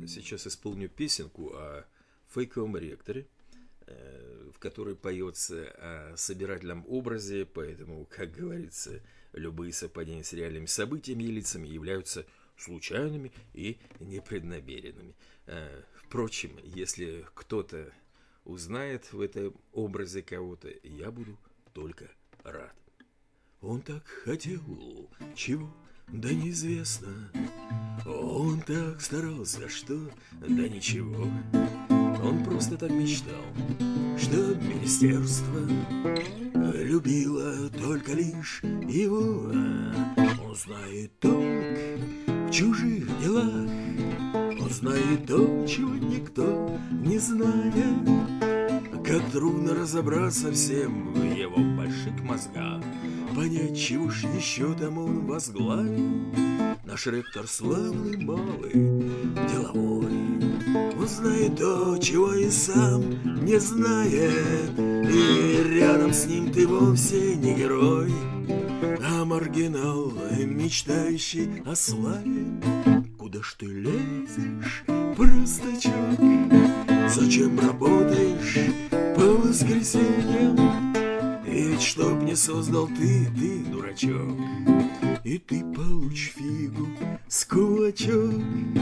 сейчас исполню песенку о фейковом ректоре, в которой поется о собирательном образе, поэтому, как говорится, любые совпадения с реальными событиями и лицами являются случайными и непреднамеренными. Впрочем, если кто-то узнает в этом образе кого-то, я буду только рад. Он так хотел, чего, да неизвестно. Он так старался, что, да ничего. Он просто так мечтал, что министерство любило только лишь его. Он знает толк в чужих делах, он знает то, чего никто не знает. Как трудно разобраться всем в его больших мозгах, понять, чего ж еще там он возглавил. Наш ректор славный, малый, деловой. Он знает то, чего и сам не знает, и рядом с ним ты вовсе не герой, а маргинал, мечтающий о славе. Куда ж ты лезешь, простачок? Зачем работаешь по воскресеньям? Ведь чтоб не создал ты, дурачок, и ты получишь фигу с кулачок.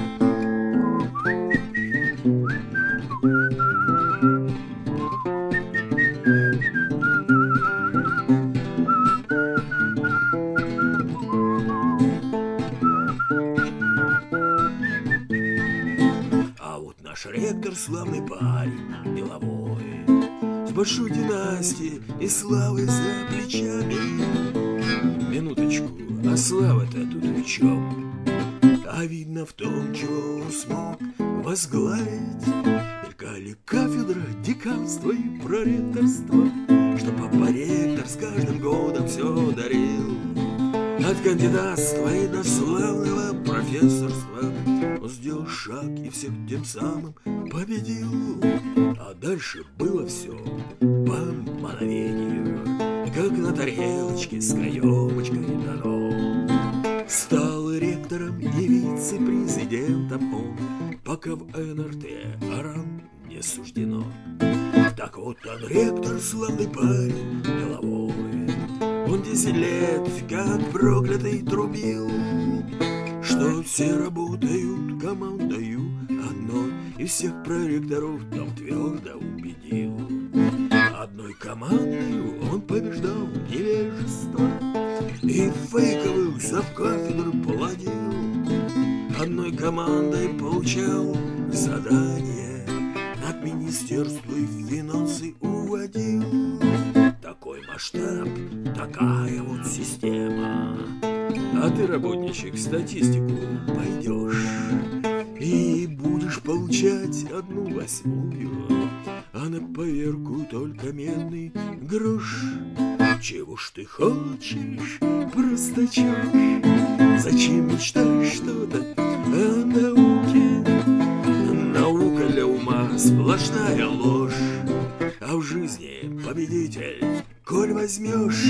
А вот наш ректор славный парень, деловой, с большой династией и славой за плечами. Минуточку, а слава-то тут в чем? А видно в том, чего он смог возглавить. Мелькали кафедра, деканство и проректорство, что папа ректор с каждым годом все дарил. От кандидатства и до славного профессорства он сделал шаг и всех тем самым победил. А дальше было все по мановению, как на тарелочке с каемочкой дано. Стал ректором и вице-президентом он, пока в НРТ арам не суждено. Так вот он ректор, славный парень, деловой. Он 10 лет, как проклятый, трубил, что все работают командою одной, и всех проректоров там твердо убедил. Одной командой он побеждал невежество и фейковых завкафедры плодил. Одной командой получал задание, от министерства и финансы уводил. Такой масштаб, такая вот система. А ты, работничек, статистику пойдешь и будешь получать 1/8, а на поверку только медный грош. Чего ж ты хочешь, простачок? Зачем мечтаешь что-то о науке? Наука для ума сплошная ложь, а в жизни победитель, коль возьмешь.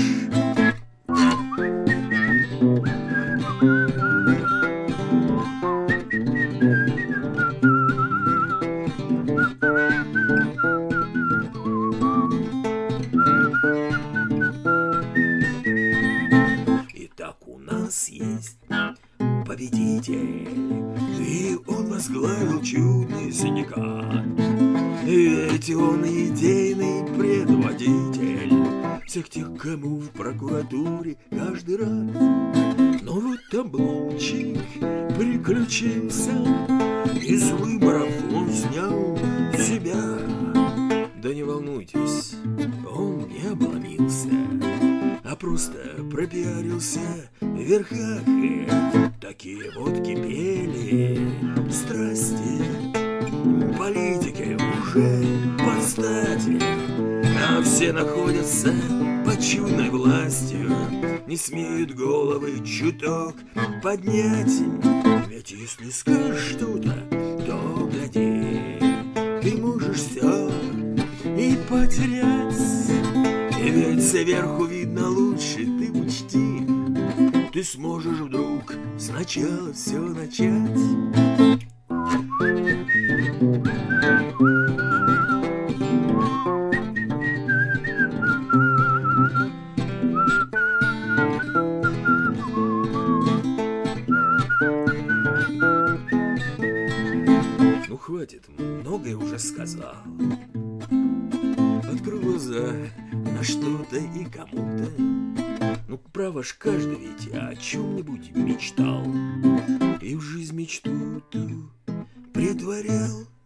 Итак, у нас есть победитель, и он возглавил чудный синдикат. Ведь он идейный предводитель всех тех, кому в прокуратуре каждый раз. Но вот обломчик приключился, из выборов он снял себя. Да не волнуйтесь, он не обломился, а просто пропиарился в верхах. Такие вот кипели страсти, политики уже под стати, а все находятся под чудной властью, не смеют головы чуток поднять. Ведь если скажешь что-то, то гляди, ты можешь все и потерять. Ведь сверху видно лучше, ты учти, ты сможешь вдруг сначала все начать. Ну, хватит, многое уже сказал. Открой глаза на что-то и кому-то. Ну, право ж, каждый ведь о чем-нибудь мечтал. И в жизнь мечту ту претворял.